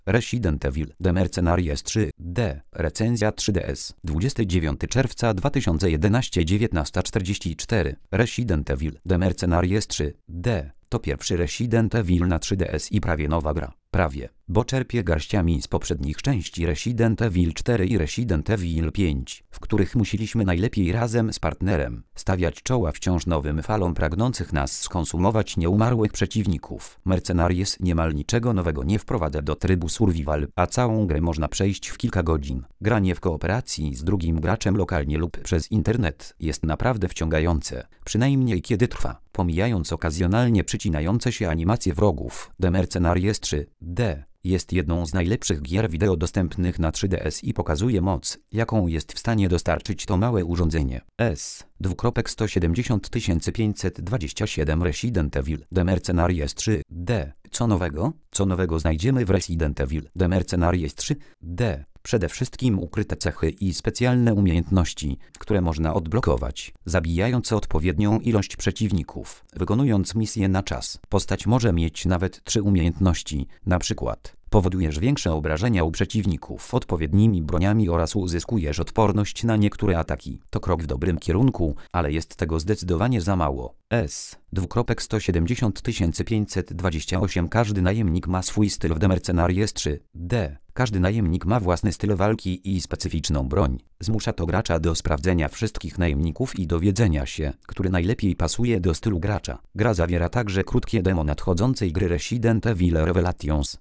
Resident Evil The Mercenaries 3D. Recenzja 3DS. 29 czerwca 2011 19:44. Resident Evil The Mercenaries 3D. To pierwszy Resident Evil na 3DS i prawie nowa gra. Prawie, bo czerpie garściami z poprzednich części Resident Evil 4 i Resident Evil 5, w których musieliśmy najlepiej razem z partnerem stawiać czoła wciąż nowym falom pragnących nas skonsumować nieumarłych przeciwników. Mercenaries niemal niczego nowego nie wprowadza do trybu survival, a całą grę można przejść w kilka godzin. Granie w kooperacji z drugim graczem lokalnie lub przez internet jest naprawdę wciągające, przynajmniej kiedy trwa. Pomijając okazjonalnie przycinające się animacje wrogów, The Mercenaries 3D jest jedną z najlepszych gier wideo dostępnych na 3DS i pokazuje moc, jaką jest w stanie dostarczyć to małe urządzenie. S.270 Resident Evil The Mercenaries 3D. Co nowego? Co nowego znajdziemy w Resident Evil The Mercenaries 3D? Przede wszystkim ukryte cechy i specjalne umiejętności, które można odblokować, zabijając odpowiednią ilość przeciwników, wykonując misje na czas. Postać może mieć nawet 3 umiejętności, na przykład powodujesz większe obrażenia u przeciwników odpowiednimi broniami oraz uzyskujesz odporność na niektóre ataki. To krok w dobrym kierunku, ale jest tego zdecydowanie za mało. S.270 Każdy najemnik ma swój styl w The Mercenaries 3D. Każdy najemnik ma własny styl walki i specyficzną broń. Zmusza to gracza do sprawdzenia wszystkich najemników i dowiedzenia się, który najlepiej pasuje do stylu gracza. Gra zawiera także krótkie demo nadchodzącej gry Resident Evil Revelations.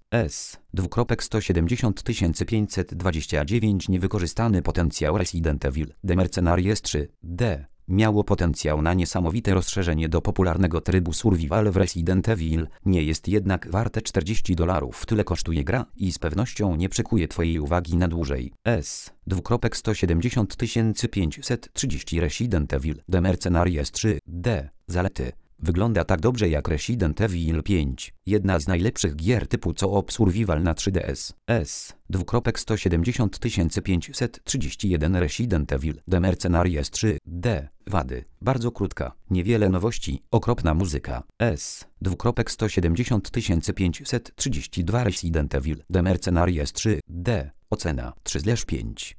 S.270 Niewykorzystany potencjał Resident Evil The Mercenaries 3D miało potencjał na niesamowite rozszerzenie do popularnego trybu survival w Resident Evil, nie jest jednak warte $40. Tyle kosztuje gra i z pewnością nie przykuje Twojej uwagi na dłużej. S.270 Resident Evil The Mercenaries 3D. Zalety. Wygląda tak dobrze jak Resident Evil 5, jedna z najlepszych gier typu co-op survival na 3DS. S.270 Resident Evil The Mercenaries 3D. Wady. Bardzo krótka, niewiele nowości, okropna muzyka. S.270 Resident Evil The Mercenaries 3D. Ocena 3/5.